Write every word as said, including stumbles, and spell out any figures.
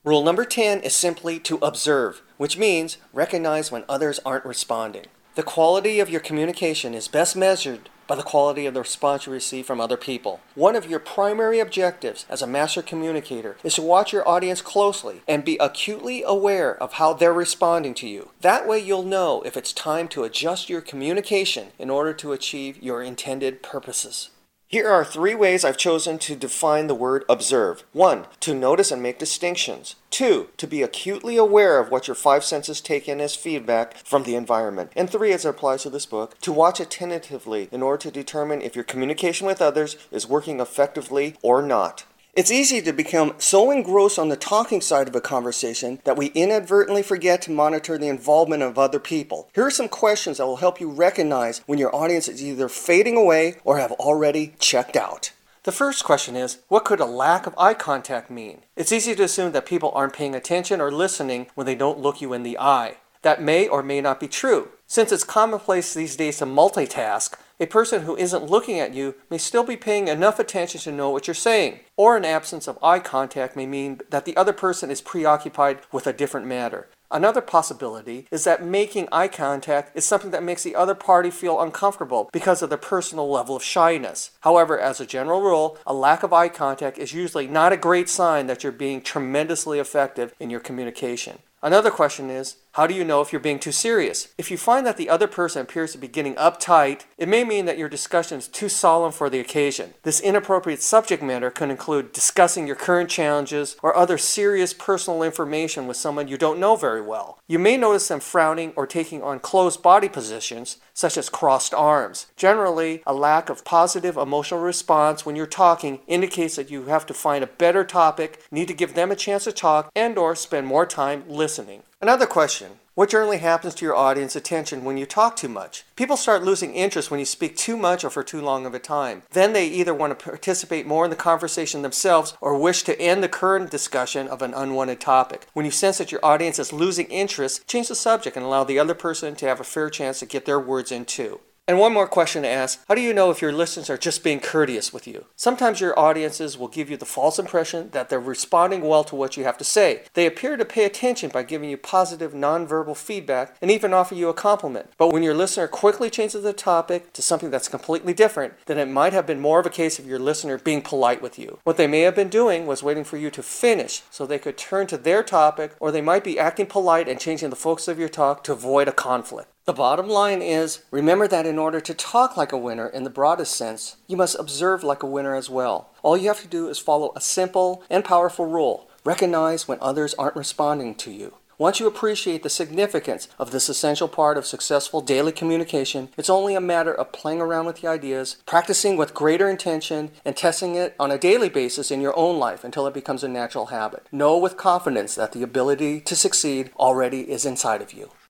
Rule number ten is simply to observe, which means recognize when others aren't responding. The quality of your communication is best measured by the quality of the response you receive from other people. One of your primary objectives as a master communicator is to watch your audience closely and be acutely aware of how they're responding to you. That way you'll know if it's time to adjust your communication in order to achieve your intended purposes. Here are three ways I've chosen to define the word observe. One, to notice and make distinctions. Two, to be acutely aware of what your five senses take in as feedback from the environment. And three, as it applies to this book, to watch attentively in order to determine if your communication with others is working effectively or not. It's easy to become so engrossed on the talking side of a conversation that we inadvertently forget to monitor the involvement of other people. Here are some questions that will help you recognize when your audience is either fading away or have already checked out. The first question is, what could a lack of eye contact mean? It's easy to assume that people aren't paying attention or listening when they don't look you in the eye. That may or may not be true. Since it's commonplace these days to multitask, a person who isn't looking at you may still be paying enough attention to know what you're saying. Or an absence of eye contact may mean that the other person is preoccupied with a different matter. Another possibility is that making eye contact is something that makes the other party feel uncomfortable because of their personal level of shyness. However, as a general rule, a lack of eye contact is usually not a great sign that you're being tremendously effective in your communication. Another question is, how do you know if you're being too serious? If you find that the other person appears to be getting uptight, it may mean that your discussion is too solemn for the occasion. This inappropriate subject matter could include discussing your current challenges or other serious personal information with someone you don't know very well. You may notice them frowning or taking on closed body positions, such as crossed arms. Generally, a lack of positive emotional response when you're talking indicates that you have to find a better topic, need to give them a chance to talk, and or spend more time listening. Another question. What generally happens to your audience attention when you talk too much? People start losing interest when you speak too much or for too long of a time. Then they either want to participate more in the conversation themselves or wish to end the current discussion of an unwanted topic. When you sense that your audience is losing interest, change the subject and allow the other person to have a fair chance to get their words in too. And one more question to ask, how do you know if your listeners are just being courteous with you? Sometimes your audiences will give you the false impression that they're responding well to what you have to say. They appear to pay attention by giving you positive nonverbal feedback and even offer you a compliment. But when your listener quickly changes the topic to something that's completely different, then it might have been more of a case of your listener being polite with you. What they may have been doing was waiting for you to finish so they could turn to their topic, or they might be acting polite and changing the focus of your talk to avoid a conflict. The bottom line is, remember that in order to talk like a winner in the broadest sense, you must observe like a winner as well. All you have to do is follow a simple and powerful rule. Recognize when others aren't responding to you. Once you appreciate the significance of this essential part of successful daily communication, it's only a matter of playing around with the ideas, practicing with greater intention, and testing it on a daily basis in your own life until it becomes a natural habit. Know with confidence that the ability to succeed already is inside of you.